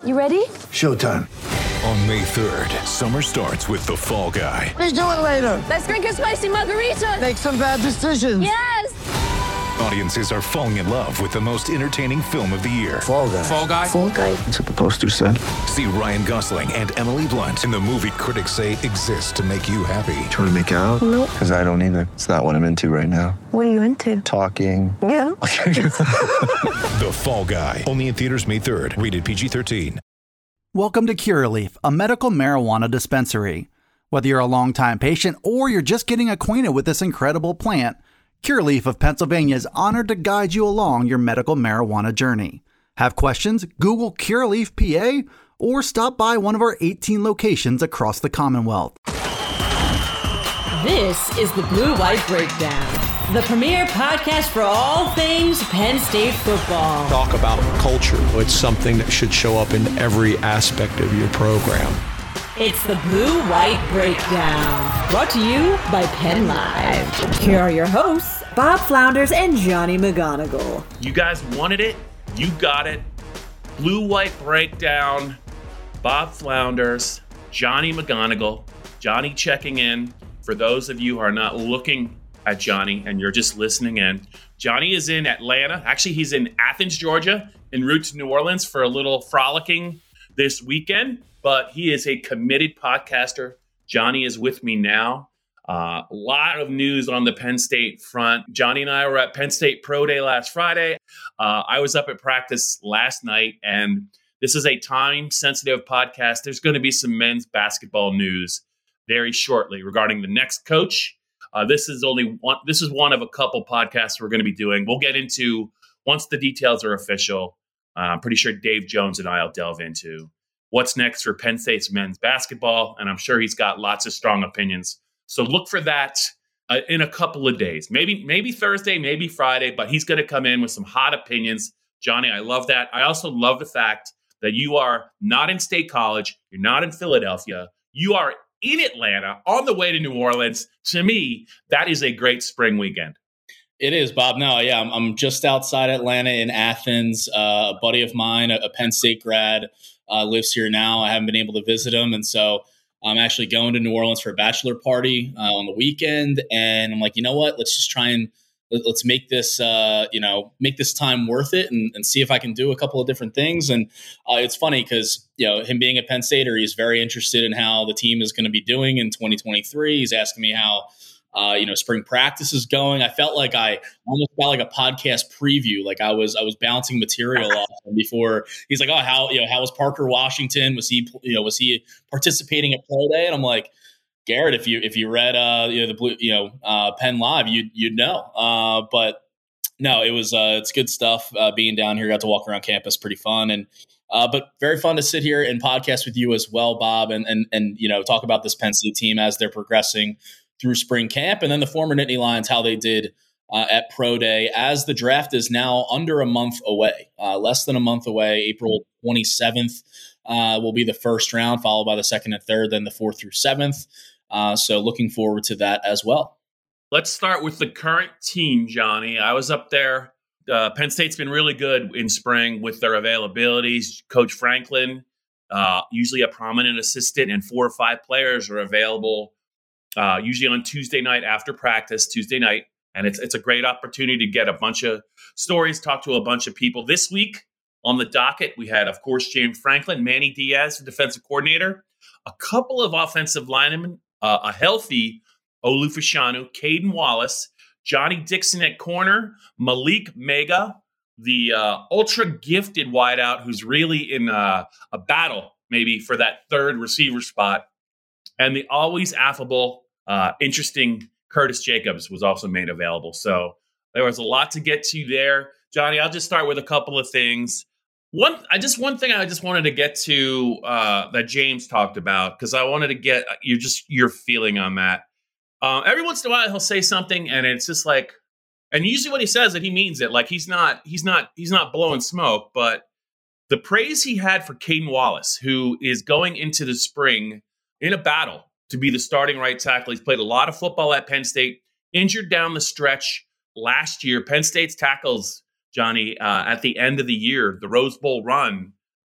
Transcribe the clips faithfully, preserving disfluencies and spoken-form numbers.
You ready? Showtime. On May third, summer starts with The Fall Guy. Let's do it later. Let's drink a spicy margarita. Make some bad decisions. Yes! Audiences are falling in love with the most entertaining film of the year. Fall Guy. Fall Guy? Fall Guy. That's what the poster said. See Ryan Gosling and Emily Blunt in the movie critics say exists to make you happy. Trying to make it out? Nope. Because I don't either. It's not what I'm into right now. What are you into? Talking. Yeah. The Fall Guy. Only in theaters May third. Rated P G thirteen. Welcome to Curaleaf, a medical marijuana dispensary. Whether you're a longtime patient or you're just getting acquainted with this incredible plant, Curaleaf of Pennsylvania is honored to guide you along your medical marijuana journey. Have questions? Google Curaleaf P A or stop by one of our eighteen locations across the Commonwealth. This is the Blue White Breakdown, the premier podcast for all things Penn State football. Talk about culture. It's something that should show up in every aspect of your program. It's the Blue White Breakdown, brought to you by Penn Live. Here are your hosts, Bob Flounders and Johnny McGonigal. You guys wanted it. You got it. Blue White Breakdown. Bob Flounders, Johnny McGonigal. Johnny checking in. For those of you who are not looking at Johnny and you're just listening in, Johnny is in Atlanta. Actually, he's in Athens, Georgia, en route to New Orleans for a little frolicking this weekend. But he is a committed podcaster. Johnny is with me now. A uh, lot of news on the Penn State front. Johnny and I were at Penn State Pro Day last Friday. Uh, I was up at practice last night, and this is a time-sensitive podcast. There's going to be some men's basketball news very shortly regarding the next coach. Uh, this is only one. This is one of a couple podcasts we're going to be doing. We'll get into once the details are official. Uh, I'm pretty sure Dave Jones and I will delve into what's next for Penn State's men's basketball, and I'm sure he's got lots of strong opinions. So look for that uh, in a couple of days, maybe maybe Thursday, maybe Friday, but he's going to come in with some hot opinions. Johnny, I love that. I also love the fact that you are not in State College. You're not in Philadelphia. You are in Atlanta on the way to New Orleans. To me, that is a great spring weekend. It is, Bob. No, yeah, I'm, I'm just outside Atlanta in Athens. Uh, a buddy of mine, a, a Penn State grad, Uh, lives here now. I haven't been able to visit him. And so I'm actually going to New Orleans for a bachelor party uh, on the weekend. And I'm like, you know what? Let's just try and let, let's make this, uh, you know, make this time worth it and, and see if I can do a couple of different things. And uh, it's funny because, you know, him being a Penn Stater, he's very interested in how the team is going to be doing in twenty twenty-three. He's asking me how Uh, you know, spring practice is going. I felt like I almost got like a podcast preview. Like I was, I was bouncing material off him before. He's like, "Oh, how you know, how was Parker Washington? Was he, you know, was he participating at Pro Day?" And I'm like, Garrett, if you if you read, uh, you know, the blue, you know, uh, Penn Live, you you'd know. Uh, but no, it was, uh, it's good stuff. Uh, being down here, got to walk around campus, pretty fun, and uh, but very fun to sit here and podcast with you as well, Bob, and and and you know, talk about this Penn State team as they're progressing through spring camp, and then the former Nittany Lions, how they did uh, at Pro Day, as the draft is now under a month away, uh, less than a month away. April twenty-seventh uh, will be the first round, followed by the second and third, then the fourth through seventh. Uh, so looking forward to that as well. Let's start with the current team, Johnny. I was up there. Uh, Penn State's been really good in spring with their availabilities. Coach Franklin, uh, usually a prominent assistant, and four or five players are available Uh, usually on Tuesday night after practice, Tuesday night. And it's it's a great opportunity to get a bunch of stories, talk to a bunch of people. This week on the docket, we had, of course, James Franklin, Manny Diaz, the defensive coordinator, a couple of offensive linemen, uh, a healthy Olu Fashanu, Caden Wallace, Johnny Dixon at corner, Malik Mega, the uh, ultra-gifted wideout who's really in uh, a battle maybe for that third receiver spot, and the always affable Uh, interesting Curtis Jacobs was also made available. So there was a lot to get to there. Johnny, I'll just start with a couple of things. One, I just one thing I just wanted to get to uh, that James talked about, because I wanted to get you just your feeling on that. Uh, every once in a while, he'll say something, and it's just like, and usually when he says it, he means it. Like he's not, he's not, he's not blowing smoke. But the praise he had for Caden Wallace, who is going into the spring in a battle to be the starting right tackle. He's played a lot of football at Penn State, injured down the stretch last year. Penn State's tackles, Johnny, uh, at the end of the year, the Rose Bowl run,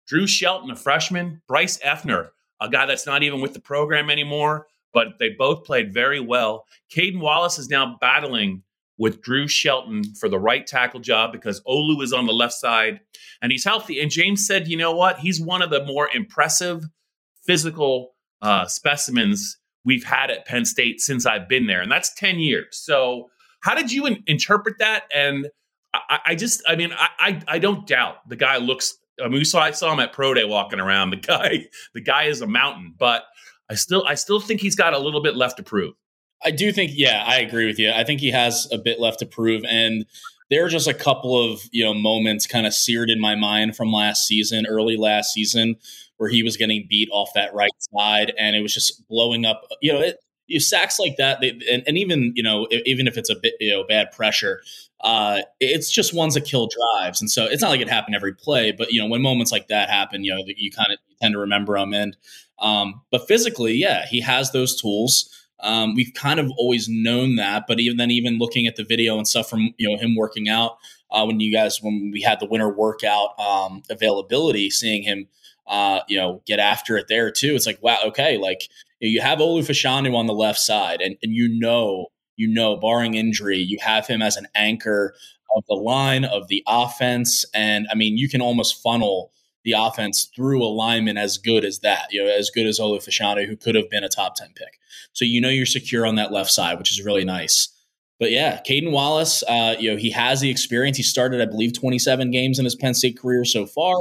Drew Shelton, a freshman, Bryce Effner, a guy that's not even with the program anymore, but they both played very well. Caden Wallace is now battling with Drew Shelton for the right tackle job because Olu is on the left side and he's healthy. And James said, you know what? He's one of the more impressive physical uh, specimens we've had at Penn State since I've been there. And that's ten years. So how did you in- interpret that? And I, I just, I mean, I, I, I don't doubt the guy looks, I mean, we saw, I saw him at Pro Day walking around. The guy, the guy is a mountain, but I still, I still think he's got a little bit left to prove. I do think, yeah, I agree with you. I think he has a bit left to prove. And there are just a couple of, you know, moments kind of seared in my mind from last season, early last season, where he was getting beat off that right side and it was just blowing up. You know, it, you sacks like that, they, and, and even, you know, even if it's a bit, you know, bad pressure, uh, it's just ones that kill drives. And so it's not like it happened every play, but, you know, when moments like that happen, you know, you kind of tend to remember them. And, um, but physically, yeah, he has those tools. Um, we've kind of always known that, but even then, even looking at the video and stuff from, you know, him working out, uh, when you guys, when we had the winter workout, um, availability, seeing him, uh, you know, get after it there too. It's like, wow, okay. Like you have Olu Fashanu on the left side and, and you know, you know, barring injury, you have him as an anchor of the line of the offense. And I mean, you can almost funnel the offense through a lineman as good as that, you know, as good as Olu Fashanu, who could have been a top ten pick. So, you know, you're secure on that left side, which is really nice. But yeah, Caden Wallace, uh, you know, he has the experience. He started, I believe, twenty-seven games in his Penn State career so far.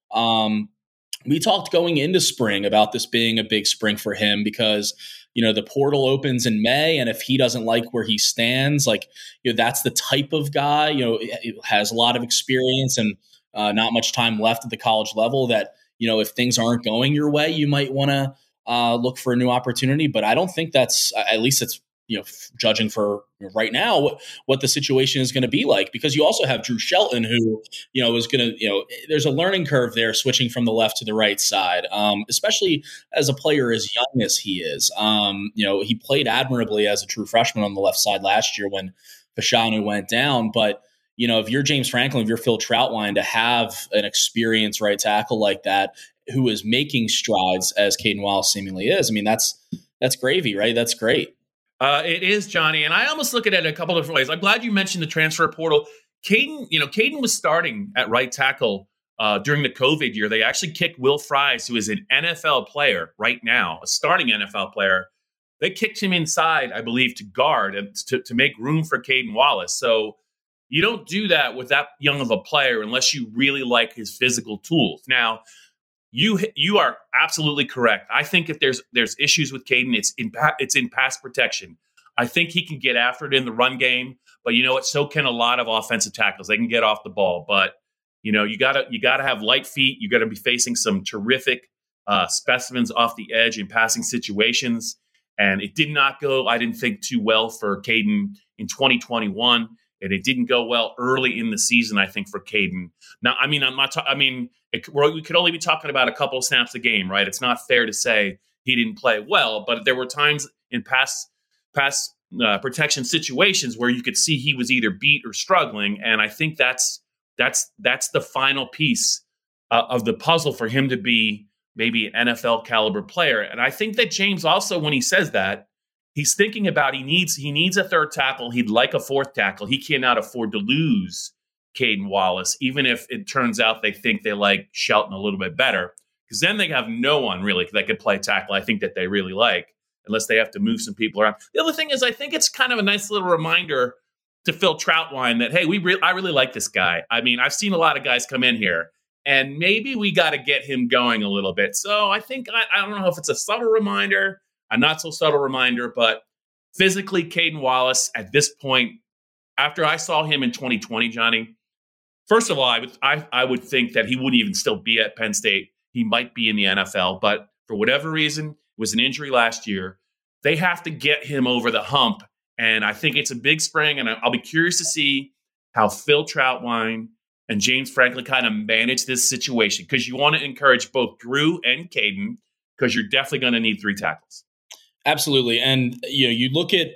Um, we talked going into spring about this being a big spring for him because, you know, the portal opens in May. And if he doesn't like where he stands, like, you know, that's the type of guy, you know, has a lot of experience and uh, not much time left at the college level that, you know, if things aren't going your way, you might want to uh, look for a new opportunity. But I don't think that's, at least it's, you know, judging for right now, what, what the situation is going to be like, because you also have Drew Shelton, who, you know, is going to, you know, there's a learning curve there switching from the left to the right side, um, especially as a player as young as he is. Um, you know, he played admirably as a true freshman on the left side last year when Fashanu went down. But, you know, if you're James Franklin, if you're Phil Trautwein, to have an experienced right tackle like that, who is making strides as Caden Wallace seemingly is, I mean, that's, that's gravy, right? That's great. Uh, it is, Johnny, and I almost look at it a couple of different ways. I'm glad you mentioned the transfer portal. Caden, you know, Caden was starting at right tackle uh, during the COVID year. They actually kicked Will Fries, who is an N F L player right now, a starting N F L player. They kicked him inside, I believe, to guard and to, to make room for Caden Wallace. So you don't do that with that young of a player unless you really like his physical tools. Now, You you are absolutely correct. I think if there's there's issues with Caden, it's in it's in pass protection. I think he can get after it in the run game, but you know what? So can a lot of offensive tackles. They can get off the ball, but you know you gotta you gotta have light feet. You got to be facing some terrific uh, specimens off the edge in passing situations. And it did not go, I didn't think, too well for Caden in twenty twenty-one. And it didn't go well early in the season, I think, for Caden. Now, I mean, I'm not. Ta- I mean, it, we could only be talking about a couple of snaps a game, right? It's not fair to say he didn't play well, but there were times in past pass uh, protection situations where you could see he was either beat or struggling, and I think that's that's that's the final piece uh, of the puzzle for him to be maybe an N F L caliber player. And I think that James also, when he says that, he's thinking about he needs he needs a third tackle. He'd like a fourth tackle. He cannot afford to lose Caden Wallace, even if it turns out they think they like Shelton a little bit better, because then they have no one really that could play tackle. I think that they really like, unless they have to move some people around. The other thing is, I think it's kind of a nice little reminder to Phil Trautwein that, hey, we re- I really like this guy. I mean, I've seen a lot of guys come in here, and maybe we got to get him going a little bit. So I think I, I don't know if it's a subtle reminder, a not so subtle reminder, but physically, Caden Wallace at this point, after I saw him in twenty twenty, Johnny, first of all, I would I, I would think that he wouldn't even still be at Penn State. He might be in the N F L, but for whatever reason, it was an injury last year. They have to get him over the hump, and I think it's a big spring, and I'll be curious to see how Phil Trautwein and James Franklin kind of manage this situation, because you want to encourage both Drew and Caden, because you're definitely going to need three tackles. Absolutely. And, you know, you look at it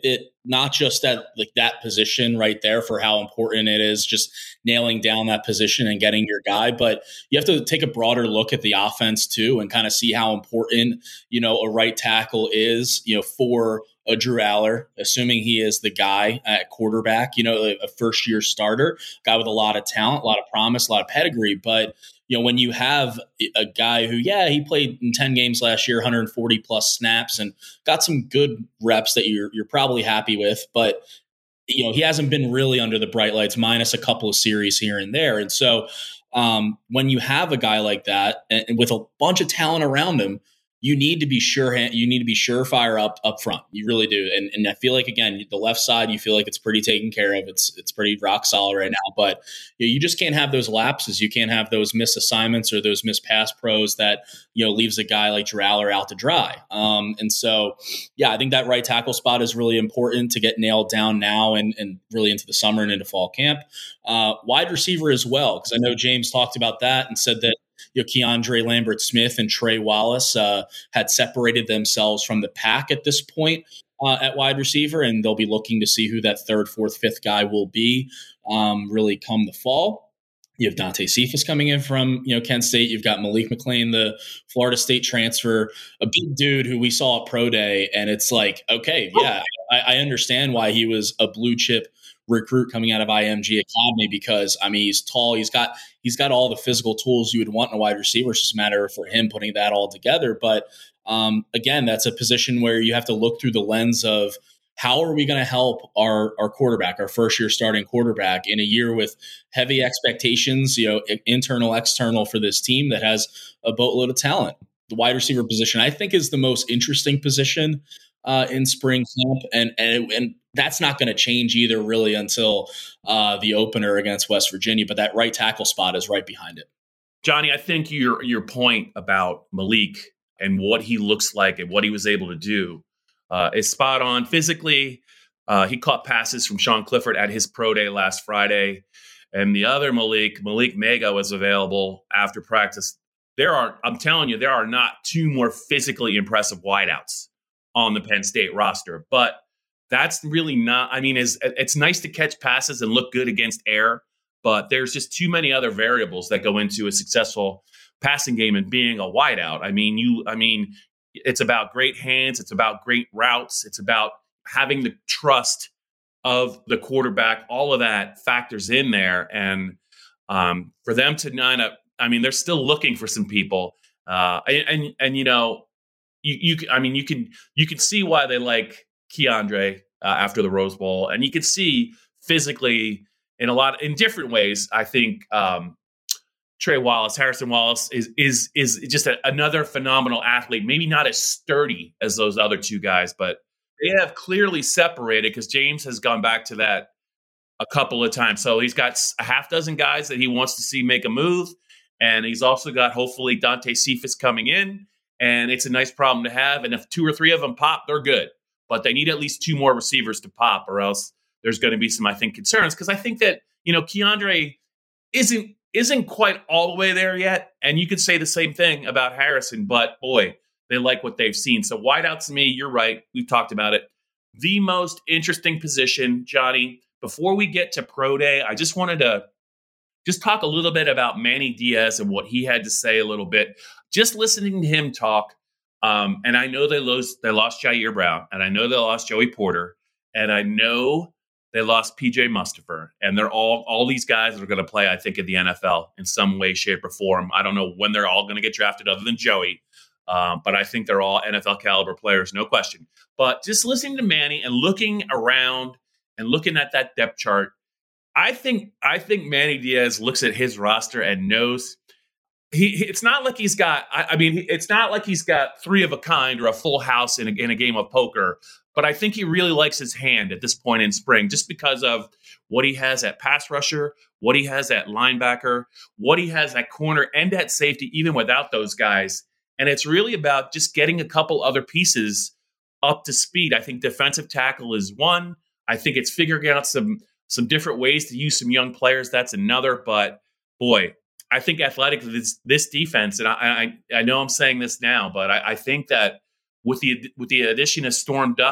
not just at like that position right there for how important it is, just nailing down that position and getting your guy, but you have to take a broader look at the offense too and kind of see how important, you know, a right tackle is, you know, for a Drew Aller, assuming he is the guy at quarterback, you know, a first year starter, guy with a lot of talent, a lot of promise, a lot of pedigree. But, you know, when you have a guy who, yeah, he played in ten games last year, one hundred forty plus snaps and got some good reps that you're, you're probably happy with, but, you know, he hasn't been really under the bright lights minus a couple of series here and there. And so um, when you have a guy like that and, and with a bunch of talent around him, you need to be sure. You need to be surefire up up front. You really do, and and I feel like again, the left side, you feel like it's pretty taken care of. It's it's pretty rock solid right now. But you know, you just can't have those lapses. You can't have those missed assignments or those missed pass pros that you know leaves a guy like Drew Aller out to dry. Um, and so, yeah, I think that right tackle spot is really important to get nailed down now and and really into the summer and into fall camp. Uh, wide receiver as well, because I know James talked about that and said that. You know, Keandre Lambert-Smith and Trey Wallace uh, had separated themselves from the pack at this point uh, at wide receiver, and they'll be looking to see who that third, fourth, fifth guy will be um, really come the fall. You have Dante Cephas coming in from you know Kent State. You've got Malik McLean, the Florida State transfer, a big dude who we saw at Pro Day, and it's like, okay, yeah, I, I understand why he was a blue chip recruit coming out of I M G Academy because I mean he's tall, he's got he's got all the physical tools you would want in a wide receiver. It's just a matter for him putting that all together. But um, again, that's a position where you have to look through the lens of how are we going to help our our quarterback, our first year starting quarterback in a year with heavy expectations, you know, internal, external for this team that has a boatload of talent. The wide receiver position, I think, is the most interesting position uh, in spring camp, and and and that's not going to change either really until uh, the opener against West Virginia. But that right tackle spot is right behind it. Johnny, I think your your point about Malik and what he looks like and what he was able to do uh, is spot on. Physically, uh, he caught passes from Sean Clifford at his pro day last Friday, and the other Malik, Malik Mega, was available after practice. There are, I'm telling you, there are not two more physically impressive wideouts on the Penn State roster, but that's really not, I mean, it's, it's nice to catch passes and look good against air, but there's just too many other variables that go into a successful passing game and being a wideout. I mean, you, I mean, it's about great hands. It's about great routes. It's about having the trust of the quarterback. All of that factors in there. And um, for them to not, I mean, they're still looking for some people. Uh, and, and, and, you know, you, you, I mean, you can, you can see why they like Keandre uh, after the Rose Bowl, and you can see physically in a lot in different ways. I think um, Trey Wallace, Harrison Wallace, is is is just a, another phenomenal athlete. Maybe not as sturdy as those other two guys, but they have clearly separated because James has gone back to that a couple of times. So he's got a half dozen guys that he wants to see make a move, and he's also got hopefully Dante Cephas coming in, and it's a nice problem to have. And if two or three of them pop, they're good. But they need at least two more receivers to pop, or else there's going to be some, I think, concerns. Because I think that, you know, Keandre isn't isn't quite all the way there yet. And you could say the same thing about Harrison, but boy, they like what they've seen. So wideouts to me, you're right. We've talked about it. The most interesting position, Johnny, before we get to Pro Day, I just wanted to just talk a little bit about Manny Diaz and what he had to say a little bit. Just listening to him talk. Um, and I know they lost, they lost Jair Brown, and I know they lost Joey Porter, and I know they lost P J Mustipher, and they're all all these guys that are going to play, I think, in the N F L in some way, shape, or form. I don't know when they're all going to get drafted, other than Joey, um, but I think they're all N F L caliber players, no question. But just listening to Manny and looking around and looking at that depth chart, I think I think Manny Diaz looks at his roster and knows. He, it's not like he's got, I, I mean, it's not like he's got three of a kind or a full house in a, in a game of poker, but I think he really likes his hand at this point in spring, just because of what he has at pass rusher, what he has at linebacker, what he has at corner and at safety, even without those guys. And it's really about just getting a couple other pieces up to speed. I think defensive tackle is one. I think it's figuring out some, some different ways to use some young players. That's another, but boy, I think athletically, this, this defense, and I, I I know I'm saying this now, but I, I think that with the with the addition of Storm Duck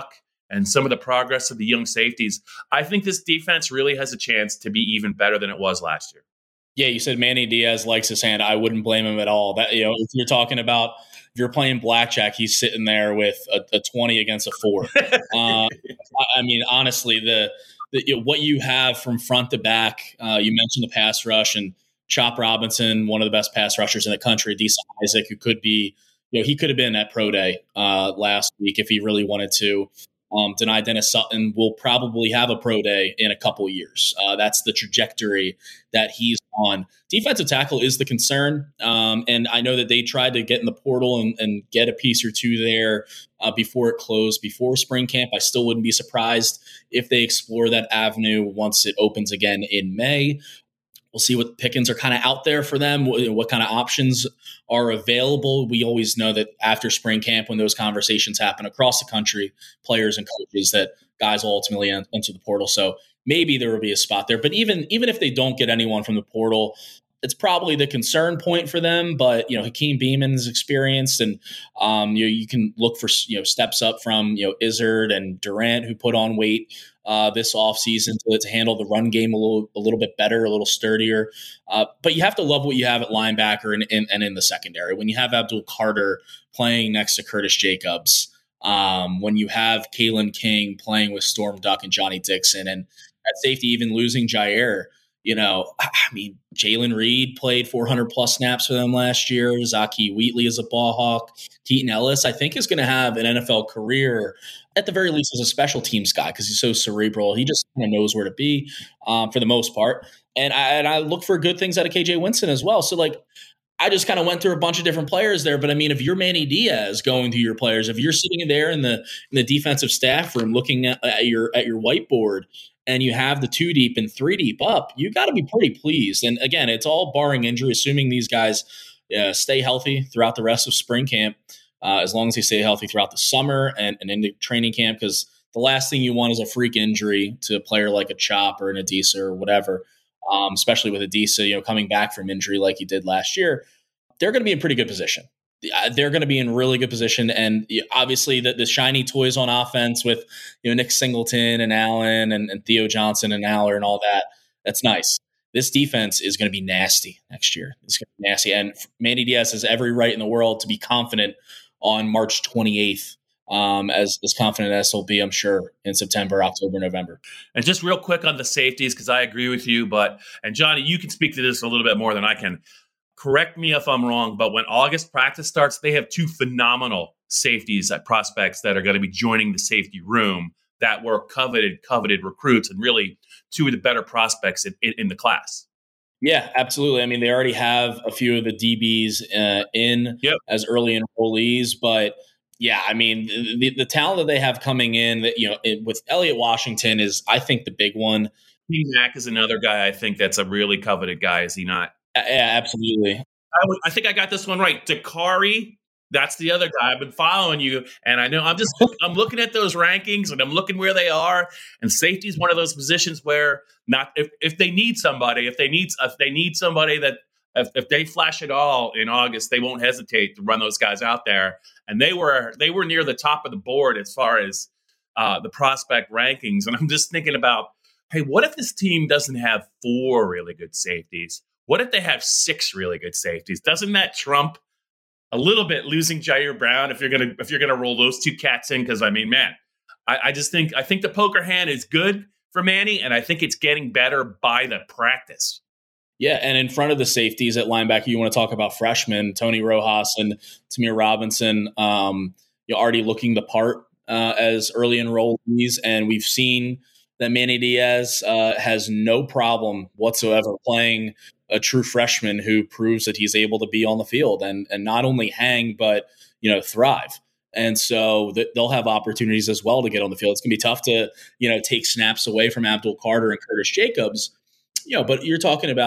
and some of the progress of the young safeties, I think this defense really has a chance to be even better than it was last year. Yeah, you said Manny Diaz likes his hand. I wouldn't blame him at all. That, you know, if you're talking about if you're playing blackjack, he's sitting there with a, a twenty against a four. uh, I mean, honestly, the, the you know, what you have from front to back. Uh, you mentioned the pass rush and Chop Robinson, one of the best pass rushers in the country. Decent Isaac, who could be, you know, he could have been at Pro Day uh, last week if he really wanted to. Um, Deni Dennis Sutton will probably have a pro day in a couple years. Uh, that's the trajectory that he's on. Defensive tackle is the concern. Um, and I know that they tried to get in the portal and, and get a piece or two there uh, before it closed, before spring camp. I still wouldn't be surprised if they explore that avenue once it opens again in May. We'll see what pickings are kind of out there for them, what, what kind of options are available. We always know that after spring camp, when those conversations happen across the country, players and coaches, that guys will ultimately enter the portal. So maybe there will be a spot there. But even even if they don't get anyone from the portal, it's probably the concern point for them. But, you know, Hakeem Beamon is experienced, and um, you know, you can look for, you know, steps up from, you know, Izzard and Durant, who put on weight uh, this offseason to, to handle the run game a little a little bit better, a little sturdier. Uh, but you have to love what you have at linebacker and, and, and in the secondary. When you have Abdul Carter playing next to Curtis Jacobs, um, when you have Kalen King playing with Storm Duck and Johnny Dixon, and at safety, even losing Jair. You know, I mean, Jalen Reed played four hundred plus snaps for them last year. Zaki Wheatley is a ball hawk. Keaton Ellis, I think, is going to have an N F L career, at the very least, as a special teams guy, because he's so cerebral. He just kind of knows where to be um, for the most part. And I, and I look for good things out of K J Winston as well. So, like, I just kind of went through a bunch of different players there. But, I mean, if you're Manny Diaz going through your players, if you're sitting there in the in the defensive staff room looking at, at your at your whiteboard, and you have the two deep and three deep up, you got to be pretty pleased. And again, it's all barring injury, assuming these guys uh, stay healthy throughout the rest of spring camp, uh, as long as they stay healthy throughout the summer and, and into training camp, because the last thing you want is a freak injury to a player like a Chop or an Adisa or whatever, um, especially with Adisa, you know, coming back from injury like he did last year. They're going to be in pretty good position. They're going to be in really good position. And obviously the, the shiny toys on offense with, you know, Nick Singleton and Allen and, and Theo Johnson and Aller and all that, that's nice. This defense is going to be nasty next year. It's going to be nasty. And Manny Diaz has every right in the world to be confident on March twenty-eighth, um, as, as confident as he'll be, I'm sure, in September, October, November. And just real quick on the safeties, because I agree with you, but, and Johnny, you can speak to this a little bit more than I can. Correct me if I'm wrong, but when August practice starts, they have two phenomenal safeties at prospects that are going to be joining the safety room that were coveted, coveted recruits, and really two of the better prospects in, in, in the class. Yeah, absolutely. I mean, they already have a few of the D Bs uh, in yep. as early enrollees, but yeah, I mean, the, the talent that they have coming in, that, you know, it, with Elliott Washington is, I think, the big one. Mack is another guy I think that's a really coveted guy, is he not? Yeah, absolutely. I, would, I think I got this one right. Dakari, that's the other guy. I've been following you, and I know I'm just I'm looking at those rankings, and I'm looking where they are. And safety is one of those positions where not if, if they need somebody, if they need if they need somebody that if, if they flash it all in August, they won't hesitate to run those guys out there. And they were they were near the top of the board as far as uh, the prospect rankings. And I'm just thinking about, hey, what if this team doesn't have four really good safeties? What if they have six really good safeties? Doesn't that trump a little bit losing Jair Brown if you're gonna if you're gonna roll those two cats in? Because I mean, man, I, I just think I think the poker hand is good for Manny, and I think it's getting better by the practice. Yeah, and in front of the safeties at linebacker, you want to talk about freshmen Tony Rojas and Tamir Robinson. Um, you're already looking the part uh, as early enrollees, and we've seen that Manny Diaz uh, has no problem whatsoever playing a true freshman who proves that he's able to be on the field and and not only hang, but, you know, thrive. And so th- they'll have opportunities as well to get on the field. It's going to be tough to, you know, take snaps away from Abdul Carter and Curtis Jacobs, you know, but you're talking about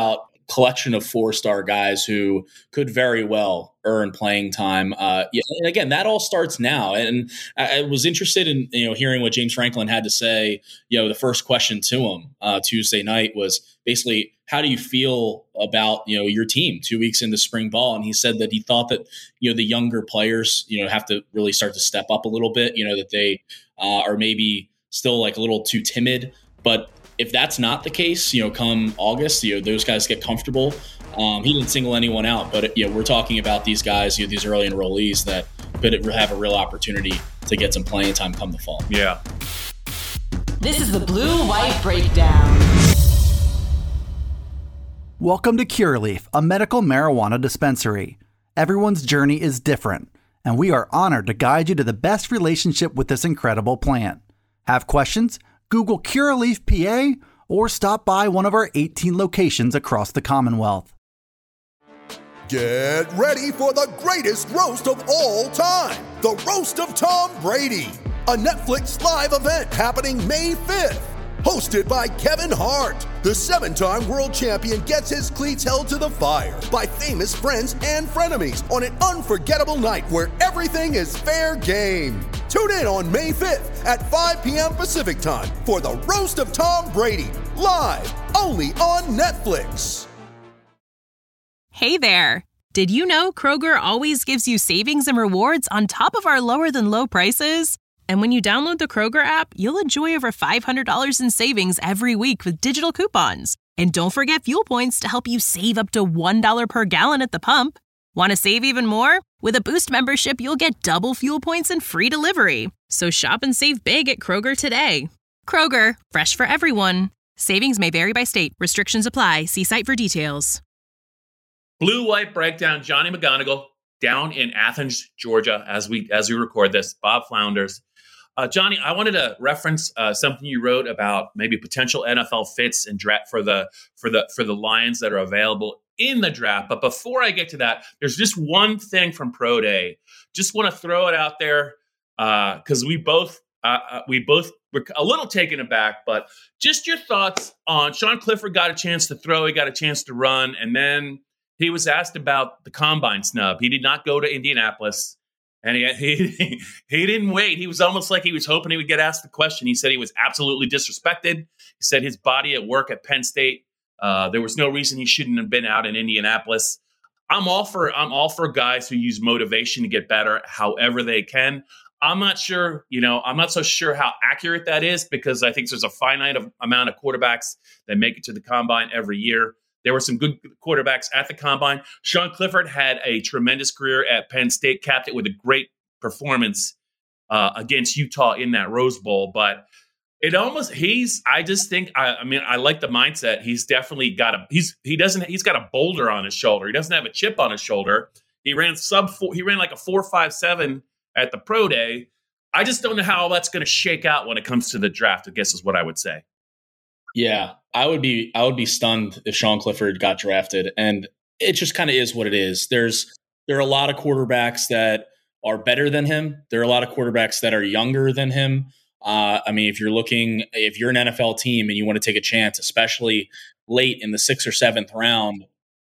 collection of four-star guys who could very well earn playing time. Uh, yeah, and again, that all starts now. And I, I was interested in you know hearing what James Franklin had to say. You know, the first question to him uh, Tuesday night was basically, how do you feel about you know your team two weeks into spring ball? And he said that he thought that you know the younger players you know have to really start to step up a little bit. You know that they uh, are maybe still like a little too timid, but if that's not the case, you know, come August, you know, those guys get comfortable. Um, he didn't single anyone out, but you know, we're talking about these guys, you know, these early enrollees that could have a real opportunity to get some playing time come the fall. Yeah. This is the Blue White Breakdown. Welcome to Curaleaf, a medical marijuana dispensary. Everyone's journey is different, and we are honored to guide you to the best relationship with this incredible plant. Have questions? Google Curaleaf P A or stop by one of our eighteen locations across the Commonwealth. Get ready for the greatest roast of all time, the Roast of Tom Brady, a Netflix live event happening May fifth. Hosted by Kevin Hart, the seven-time world champion gets his cleats held to the fire by famous friends and frenemies on an unforgettable night where everything is fair game. Tune in on May fifth at five p.m. Pacific time for the Roast of Tom Brady, live only on Netflix. Hey there! Did you know Kroger always gives you savings and rewards on top of our lower than low prices? And when you download the Kroger app, you'll enjoy over five hundred dollars in savings every week with digital coupons. And don't forget fuel points to help you save up to one dollar per gallon at the pump. Want to save even more? With a Boost membership, you'll get double fuel points and free delivery. So shop and save big at Kroger today. Kroger, fresh for everyone. Savings may vary by state. Restrictions apply. See site for details. Blue White Breakdown, Johnny McGonigal down in Athens, Georgia, as we as we record this. Bob Flounders. Uh, Johnny, I wanted to reference uh, something you wrote about maybe potential N F L fits and draft for the for the for the Lions that are available in the draft. But before I get to that, there's just one thing from Pro Day. Just want to throw it out there because uh, we both uh, we both were a little taken aback. But just your thoughts on Sean Clifford got a chance to throw, he got a chance to run, and then he was asked about the combine snub. He did not go to Indianapolis. And he, he he didn't wait. He was almost like he was hoping he would get asked the question. He said he was absolutely disrespected. He said his body at work at Penn State, uh, there was no reason he shouldn't have been out in Indianapolis. I'm all for I'm all for guys who use motivation to get better however they can. I'm not sure, you know, I'm not so sure how accurate that is because I think there's a finite of, amount of quarterbacks that make it to the combine every year. There were some good quarterbacks at the combine. Sean Clifford had a tremendous career at Penn State, capped it with a great performance uh, against Utah in that Rose Bowl. But it almost he's. I just think. I, I mean, I like the mindset. He's definitely got a. He's he doesn't. He's got a boulder on his shoulder. He doesn't have a chip on his shoulder. He ran sub four. He ran like a four five seven at the pro day. I just don't know how that's going to shake out when it comes to the draft. I guess is what I would say. Yeah, I would be I would be stunned if Sean Clifford got drafted, and it just kind of is what it is. There's there are a lot of quarterbacks that are better than him. There are a lot of quarterbacks that are younger than him. Uh, I mean, if you're looking, if you're an N F L team and you want to take a chance, especially late in the sixth or seventh round,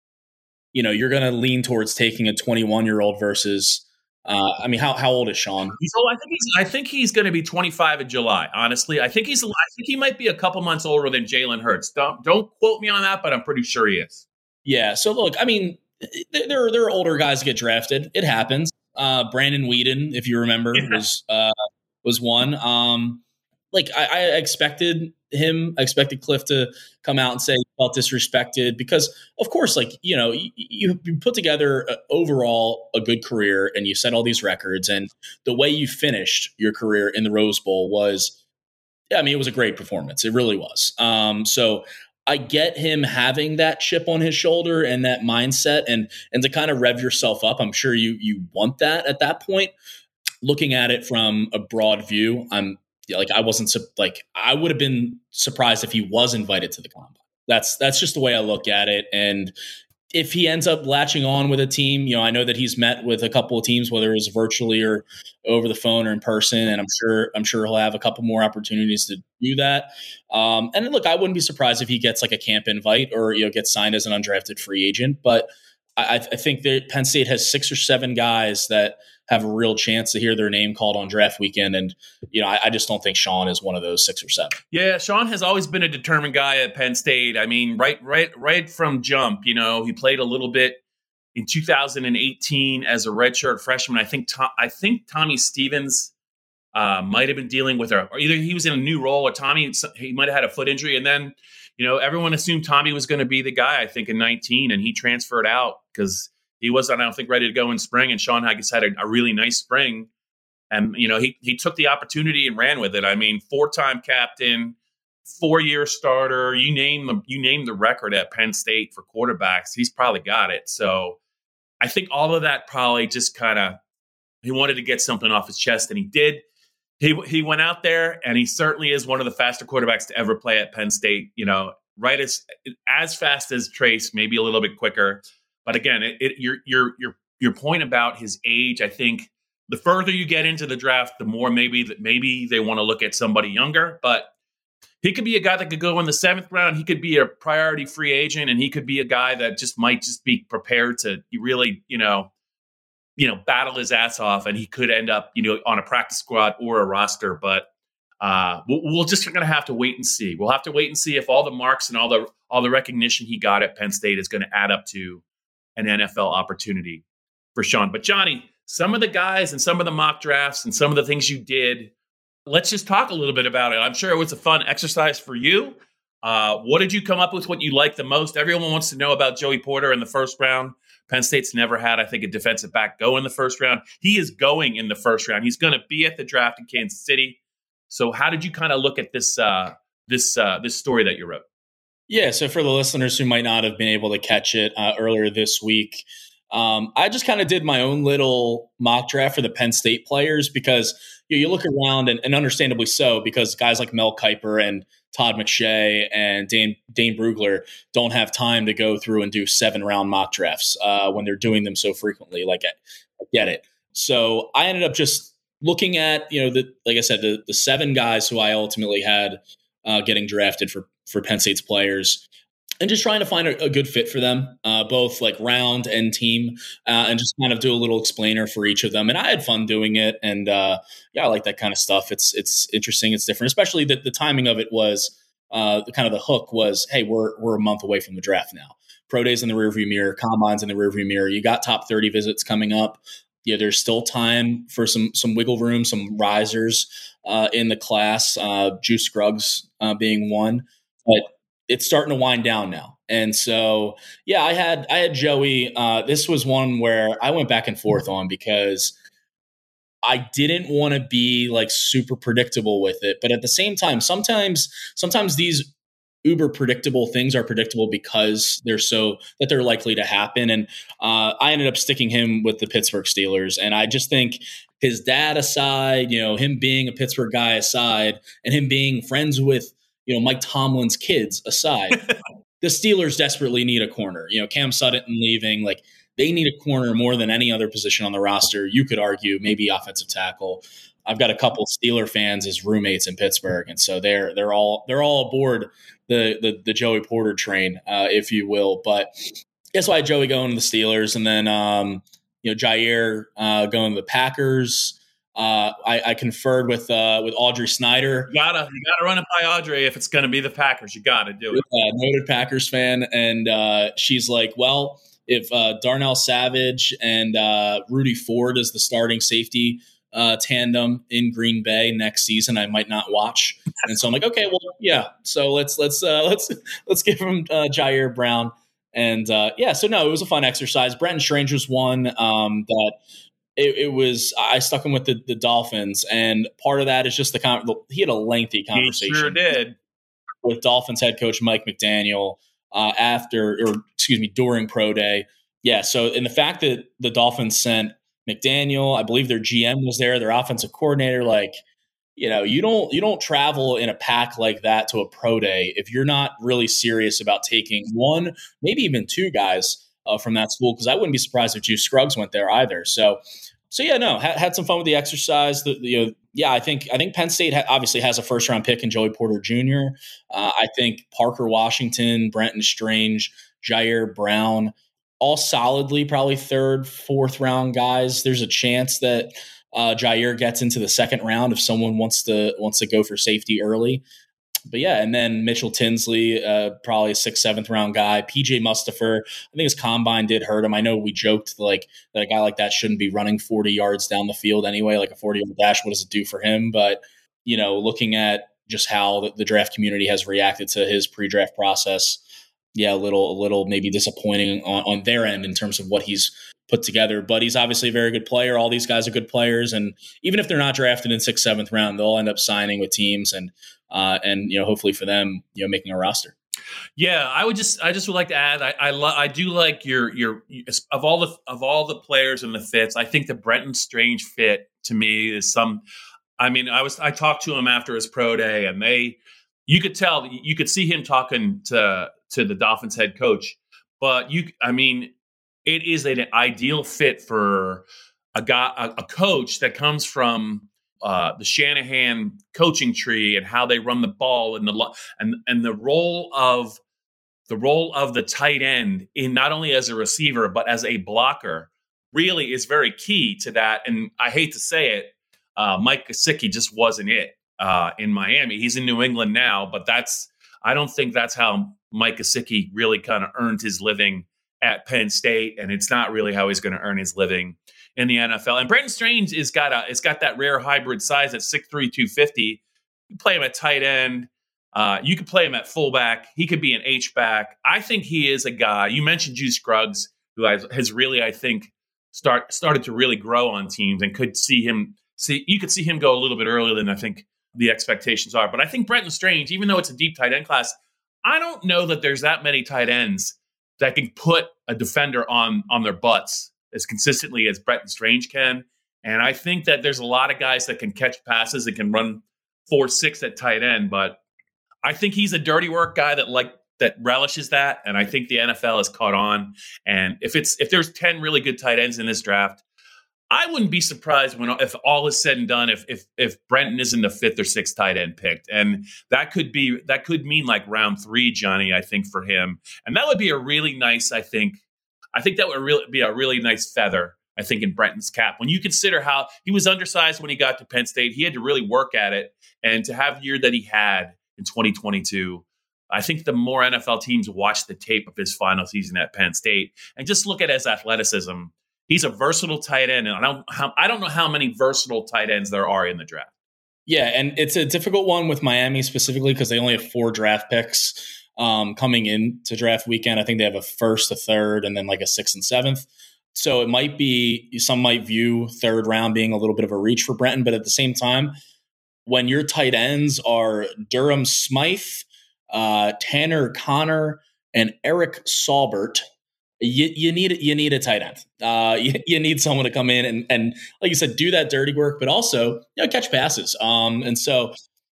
you know you're going to lean towards taking a twenty-one year old versus. Uh, I mean, how how old is Sean? He's old. I think he's. I think he's going to be twenty-five in July. Honestly, I think he's. I think he might be a couple months older than Jalen Hurts. Don't don't quote me on that, but I'm pretty sure he is. Yeah. So look, I mean, there there are older guys get drafted. It happens. Uh, Brandon Weeden, if you remember, yeah. was uh, was one. Um, like I, I expected him. I expected Cliff to come out and say he felt disrespected because, of course, like you know, you, you put together a, overall a good career and you set all these records, and the way you finished your career in the Rose Bowl was, I mean, it was a great performance. It really was. Um, so I get him having that chip on his shoulder and that mindset, and and to kind of rev yourself up. I'm sure you you want that at that point. Looking at it from a broad view, I'm. Like I wasn't like I would have been surprised if he was invited to the combine. That's that's just the way I look at it. And if he ends up latching on with a team, you know, I know that he's met with a couple of teams, whether it's virtually or over the phone or in person, and I'm sure I'm sure he'll have a couple more opportunities to do that. Um, and look, I wouldn't be surprised if he gets like a camp invite or you know gets signed as an undrafted free agent. But I, I think that Penn State has six or seven guys that have a real chance to hear their name called on draft weekend, and you know, I, I just don't think Sean is one of those six or seven. Yeah, Sean has always been a determined guy at Penn State. I mean, right, right, right from jump. You know, he played a little bit in two thousand eighteen as a redshirt freshman. I think Tom, I think Tommy Stevens uh, might have been dealing with her, or either he was in a new role, or Tommy he might have had a foot injury, and then you know everyone assumed Tommy was going to be the guy. I think in nineteen, and he transferred out because he wasn't, I don't think, ready to go in spring. And Sean Haggis had a, a really nice spring. And, you know, he he took the opportunity and ran with it. I mean, four-time captain, four-year starter, you name the you name the record at Penn State for quarterbacks. He's probably got it. So I think all of that probably just kind of, he wanted to get something off his chest, and he did. He he went out there, and he certainly is one of the faster quarterbacks to ever play at Penn State. You know, right as as fast as Trace, maybe a little bit quicker. But again, it, it, your your your your point about his age, I think the further you get into the draft, the more maybe that maybe they want to look at somebody younger. But he could be a guy that could go in the seventh round. He could be a priority free agent, and he could be a guy that just might just be prepared to really, you know, you know, battle his ass off, and he could end up, you know, on a practice squad or a roster. But uh, we'll, we'll just going to have to wait and see. We'll have to wait and see if all the marks and all the all the recognition he got at Penn State is going to add up to an N F L opportunity for Sean. But Johnny, some of the guys and some of the mock drafts and some of the things you did, let's just talk a little bit about it. I'm sure it was a fun exercise for you. Uh, what did you come up with? What you liked the most? Everyone wants to know about Joey Porter in the first round. Penn State's never had, I think, a defensive back go in the first round. He is going in the first round. He's going to be at the draft in Kansas City. So how did you kind of look at this uh, this uh, this story that you wrote? Yeah, so for the listeners who might not have been able to catch it uh, earlier this week, um, I just kind of did my own little mock draft for the Penn State players because you, know, you look around, and, and understandably so, because guys like Mel Kiper and Todd McShay and Dane, Dane Brugler don't have time to go through and do seven-round mock drafts uh, when they're doing them so frequently. Like, I, I get it. So I ended up just looking at, you know, the like I said, the, the seven guys who I ultimately had uh, getting drafted for for Penn State's players, and just trying to find a, a good fit for them, uh, both like round and team, uh, and just kind of do a little explainer for each of them. And I had fun doing it. And uh, yeah, I like that kind of stuff. It's it's interesting. It's different, especially that the timing of it was uh, the kind of the hook was, hey, we're we're a month away from the draft now. Pro days in the rearview mirror, combines in the rearview mirror. You got top thirty visits coming up. Yeah, there's still time for some some wiggle room, some risers uh, in the class. Uh, Juice Scruggs uh, being one. But it's starting to wind down now. And so, yeah, I had I had Joey. Uh, this was one where I went back and forth on because I didn't want to be like super predictable with it. But at the same time, sometimes sometimes these uber predictable things are predictable because they're so that they're likely to happen. And uh, I ended up sticking him with the Pittsburgh Steelers. And I just think his dad aside, you know, him being a Pittsburgh guy aside, and him being friends with, you know, Mike Tomlin's kids aside, the Steelers desperately need a corner. You know, Cam Sutton leaving, like they need a corner more than any other position on the roster. You could argue maybe offensive tackle. I've got a couple Steeler fans as roommates in Pittsburgh, and so they're they're all they're all aboard the the, the Joey Porter train, uh, if you will. But that's why Joey going to the Steelers, and then um, you know Jair uh, going to the Packers. Uh, I, I conferred with uh, with Audrey Snyder. You gotta you gotta run it by Audrey if it's going to be the Packers. You gotta do it. Uh, noted Packers fan, and uh, she's like, "Well, if uh, Darnell Savage and uh, Rudy Ford is the starting safety uh, tandem in Green Bay next season, I might not watch." And so I'm like, "Okay, well, yeah. So let's let's uh, let's let's give him uh, Jair Brown." And uh, yeah, so no, it was a fun exercise. Brenton Strange was one um, that. It, it was I stuck him with the, the Dolphins, and part of that is just the con- he had a lengthy conversation. He sure did with Dolphins head coach Mike McDaniel uh, after, or excuse me, during pro day. Yeah, so and the fact that the Dolphins sent McDaniel, I believe their G M was there, their offensive coordinator, like you know, you don't you don't travel in a pack like that to a pro day if you're not really serious about taking one, maybe even two guys uh, from that school, because I wouldn't be surprised if Juice Scruggs went there either. So, so yeah, no, ha- had some fun with the exercise. The, the, you know, yeah, I think I think Penn State ha- obviously has a first round pick in Joey Porter Junior Uh, I think Parker Washington, Brenton Strange, Jair Brown, all solidly probably third, fourth round guys. There's a chance that uh, Jair gets into the second round if someone wants to wants to go for safety early. But yeah, and then Mitchell Tinsley, uh, probably a sixth, seventh round guy. P J Mustipher, I think his combine did hurt him. I know we joked like that a guy like that shouldn't be running forty yards down the field anyway, like a forty-yard dash. What does it do for him? But, you know, looking at just how the, the draft community has reacted to his pre-draft process, yeah, a little, a little maybe disappointing on, on their end in terms of what he's put together. But he's obviously a very good player. All these guys are good players. And even if they're not drafted in sixth, seventh round, they'll end up signing with teams and, Uh, and, you know, hopefully for them, you know, making a roster. Yeah, I would just, I just would like to add, I, I, lo- I do like your, your, of all the, of all the players and the fits, I think the Brenton Strange fit to me is some, I mean, I was, I talked to him after his pro day and they, you could tell, you could see him talking to, to the Dolphins head coach, but you, I mean, it is an ideal fit for a guy, a, a coach that comes from Uh, the Shanahan coaching tree and how they run the ball and the and and the role of the role of the tight end in not only as a receiver but as a blocker really is very key to that. And I hate to say it, uh, Mike Gesicki just wasn't it uh, in Miami. He's in New England now, but that's I don't think that's how Mike Gesicki really kind of earned his living at Penn State, and it's not really how he's going to earn his living in the N F L. And Brenton Strange is got a it's got that rare hybrid size at six three, two fifty. You play him at tight end. Uh, you could play him at fullback. He could be an H-back. I think he is a guy. You mentioned Juice Scruggs, who has, has really, I think, start started to really grow on teams and could see him see you could see him go a little bit earlier than I think the expectations are. But I think Brenton Strange, even though it's a deep tight end class, I don't know that there's that many tight ends that can put a defender on on their butts as consistently as Brenton Strange can. And I think that there's a lot of guys that can catch passes and can run four six at tight end, but I think he's a dirty work guy that like that relishes that. And I think the N F L has caught on. And if it's if there's ten really good tight ends in this draft, I wouldn't be surprised when if all is said and done, if if if Brenton isn't the fifth or sixth tight end picked. And that could be that could mean like round three, Johnny, I think, for him. And that would be a really nice, I think, I think that would really be a really nice feather, I think, in Brenton's cap. When you consider how he was undersized when he got to Penn State, he had to really work at it. And to have the year that he had in twenty twenty-two, I think the more N F L teams watch the tape of his final season at Penn State and just look at his athleticism, he's a versatile tight end. And I don't, how, I don't know how many versatile tight ends there are in the draft. Yeah, and it's a difficult one with Miami specifically because they only have four draft picks. Um, coming in to draft weekend. I think they have a first, a third, and then like a sixth and seventh. So it might be, some might view third round being a little bit of a reach for Brenton, but at the same time, when your tight ends are Durham Smythe, uh, Tanner Connor, and Eric Saubert, you, you need you need a tight end. Uh, you, you need someone to come in and, and, like you said, do that dirty work, but also, you know, catch passes. Um, and so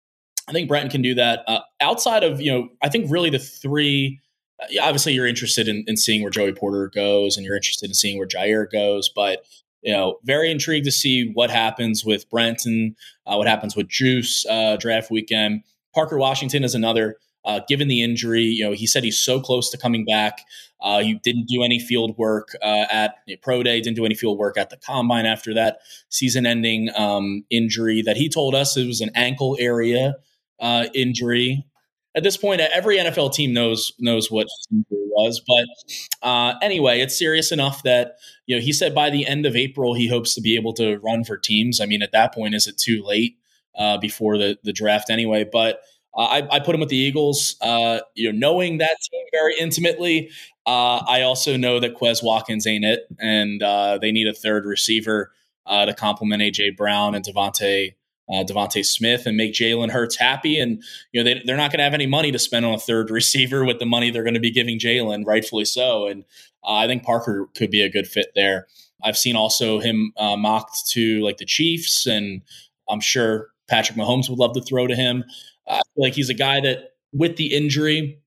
I think Brenton can do that. Uh, outside of, you know, I think really the three, uh, obviously you're interested in, in seeing where Joey Porter goes and you're interested in seeing where Jair goes, but, you know, very intrigued to see what happens with Brenton, uh, what happens with Juice uh, draft weekend. Parker Washington is another, uh, given the injury, you know, he said he's so close to coming back. Uh, he didn't do any field work uh, at you know, Pro Day, didn't do any field work at the Combine after that season-ending um, injury that he told us it was an ankle area Uh, injury. At this point, every N F L team knows knows what his injury was. But uh, anyway, it's serious enough that, you know, he said by the end of April he hopes to be able to run for teams. I mean, at that point, is it too late uh, before the the draft anyway? But uh, I, I put him with the Eagles. Uh, you know, knowing that team very intimately, uh, I also know that Quez Watkins ain't it, and uh, they need a third receiver uh, to complement A J Brown and Devontae. Uh, Devontae Smith and make Jalen Hurts happy. And, you know, they, they're not going to have any money to spend on a third receiver with the money they're going to be giving Jalen, rightfully so. And uh, I think Parker could be a good fit there. I've seen also him uh, mocked to like the Chiefs, and I'm sure Patrick Mahomes would love to throw to him. Uh, I feel like he's a guy that with the injury,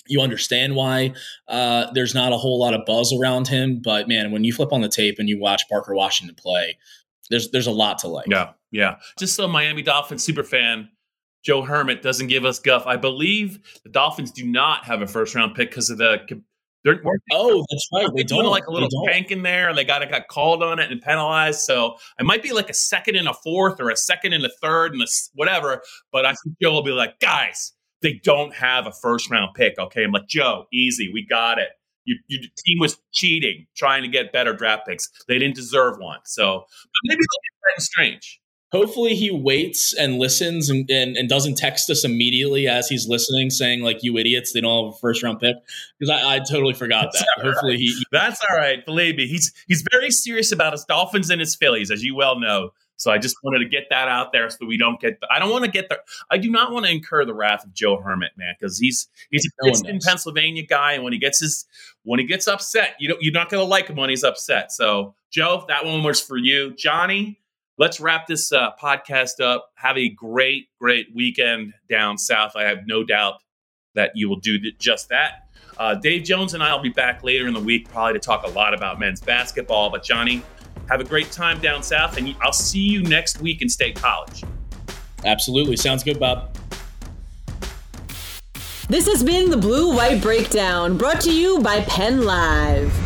You understand why uh, there's not a whole lot of buzz around him. But, man, when you flip on the tape and you watch Parker Washington play, there's there's a lot to like. Yeah, yeah. Just so Miami Dolphins superfan Joe Hermitt doesn't give us guff, I believe the Dolphins do not have a first-round pick because of the – They're, oh, that's right. They doing don't like a little tank in there. They got got called on it and penalized. So it might be like a second and a fourth or a second and a third and a whatever. But I think Joe will be like, guys, they don't have a first round pick. Okay, I'm like, Joe, easy, we got it. You, your team was cheating, trying to get better draft picks. They didn't deserve one. So but maybe they'll get strange. Hopefully he waits and listens and, and, and doesn't text us immediately as he's listening, saying like, you idiots, they don't have a first round pick. Because I, I totally forgot That's that. Hopefully right. he. That's all right. Believe me, he's he's very serious about his Dolphins and his Phillies, as you well know. So I just wanted to get that out there so we don't get. The, I don't want to get the. I do not want to incur the wrath of Joe Hermitt, man, because he's he's a No one Princeton, does. Pennsylvania guy, and when he gets his when he gets upset, you don't you're not going to like him when he's upset. So Joe, that one was for you, Johnny. Let's wrap this uh, podcast up. Have a great, great weekend down south. I have no doubt that you will do th- just that. Uh, Dave Jones and I will be back later in the week, probably to talk a lot about men's basketball. But Johnny, have a great time down south, and I'll see you next week in State College. Absolutely. Sounds good, Bob. This has been the Blue White Breakdown, brought to you by Penn Live.